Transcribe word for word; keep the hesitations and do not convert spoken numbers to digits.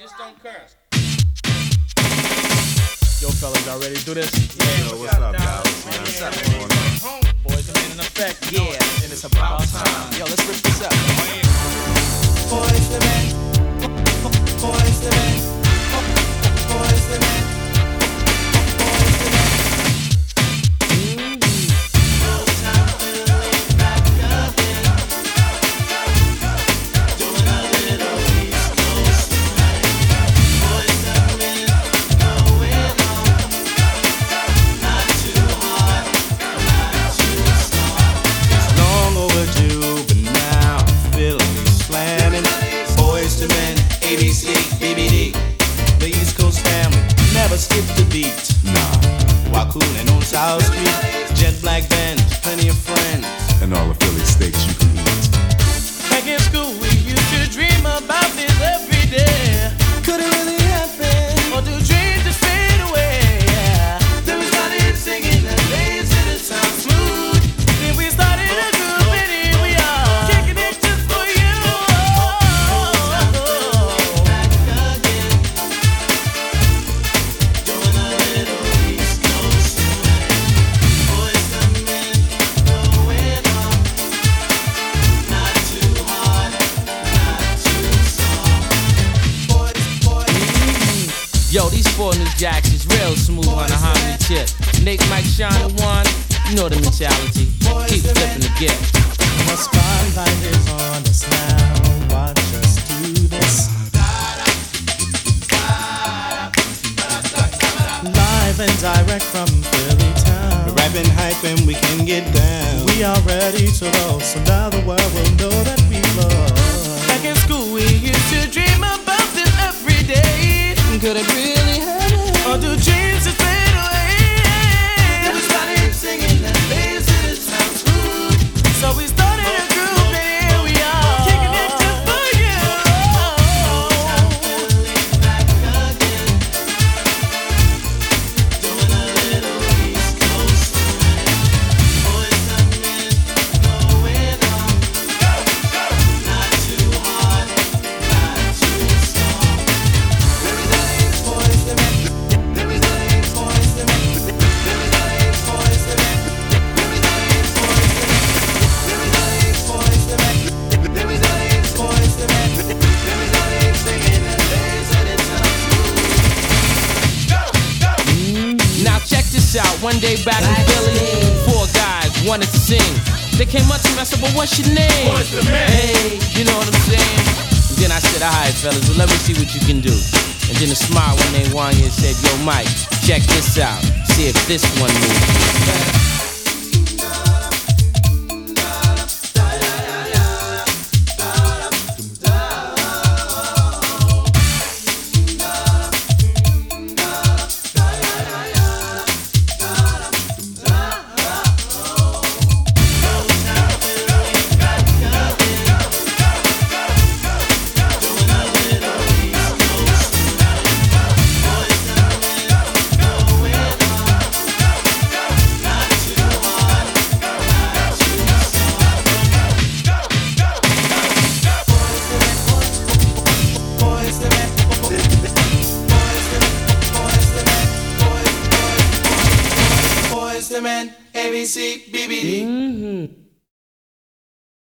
Just don't curse. Yo, fellas, y'all ready to do this? Yeah, yo, what's up, guys? What's up, man? Boys are in effect. Yeah, and it's about time. Yo, let's rip this up. Boys the men, boys the men, boys the men. Skip the beat, nah. While coolin' on South Street, jet black bands, plenty of friends, and all the Philly steaks you can eat. Back in school, we used to dream about this every day. Could it really happen? Or do dreams just fade away? Yeah. Then we started singing the days to the sound smooth. Then we started a group and here we are, kicking it just for you. Yo, these four new jacks is real smooth on the harmony tip. Nick, Mike, Sean, and one, you know the mentality. Keep flipping the gift. The spotlight is on us now. Watch us do this. Live and direct from Philly town. We're rapping, hyping, we can get down. We are ready to roll, so now the world will know that we love. Back in school, we used to dream about this every day. Could it really happen? Or do dreams just fade away? Then we started singing that bass and it sounds smooth. So we started a group and here we are, kicking it just for you. Back again, doing a little East Coast swing. Boys and men going on. Go, go. Not too hard, not too soft. Boys the men, boys the men, boys the men, boys the men, boys the men, boys the men, singing the days and it sounds smooth. Go, go. Now check this out. One day back in Philly, four guys wanted to sing. They came up to me, I said, "But what's your name?" What's the man? Hey, you know what I'm saying? And then I said, "All right, fellas, well, let me see what you can do." And then a smile when they won you and said, "Yo, Mike, check this out. See if this one moves you."